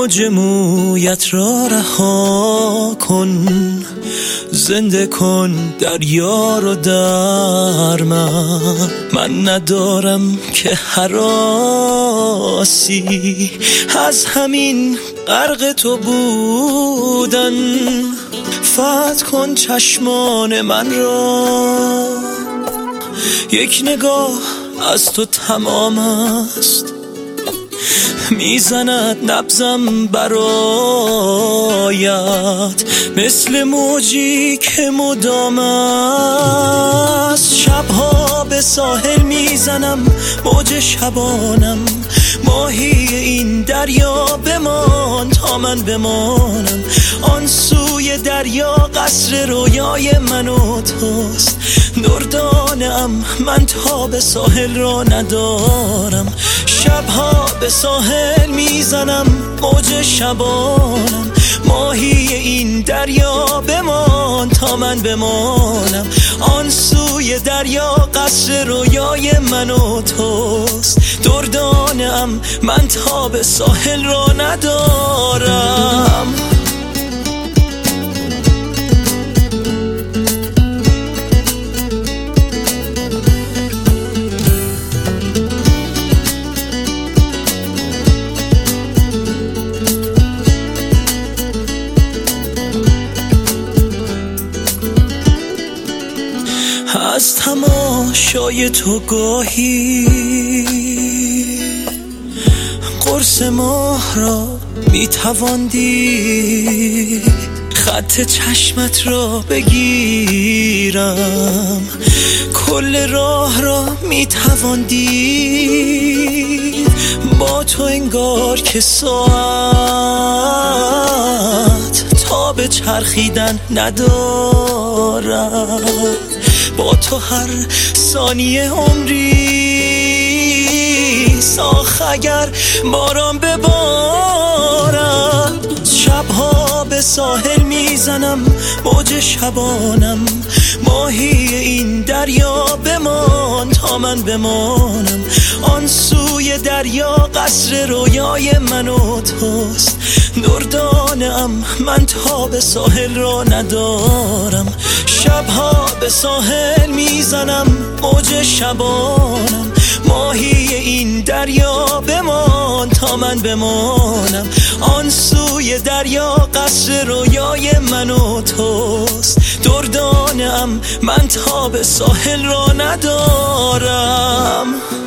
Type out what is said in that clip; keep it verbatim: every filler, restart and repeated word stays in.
موج مویت را رها کن، زنده کن دریا رو در من. من ندارم که هراسی از همین غرق تو بودن. فتح کن چشمان من را، یک نگاه از تو تمام است. میزند نبضم برایت مثل موجی که مدام است. شبها به ساحل میزنم موج شبانم، ماهی این دریا بمان تا من بمانم. آن سوی دریا قصر رویای من و توست. دردانم من تا به ساحل را ندارم. شبها به ساحل میزنم موج شبانم، ماهی این دریا بمان تا من بمانم. آن سوی دریا قصر رویای من و توست. دردانم من تا به ساحل را ندارم. از تماشای تو گاهی قرص ماه را میتوان دید. خط چشمت را بگیرم کل راه را میتوان دید. با تو انگار که ساعت تا به چرخیدن ندارد. با تو هر ثانیه عمری ساخت اگر باران ببارد. شبها به ساحل میزنم موج شبانم، ماهی این دریا بمان تا من بمانم. آن سوی دریا قصر رویای من و توست. دردانم من تا به ساحل را ندارم. شبها به ساحل میزنم موج شبانم، ماهی این دریا بمان تا من بمانم. آن سوی دریا قصر رویای من و توست. دردانم من تا به ساحل را ندارم.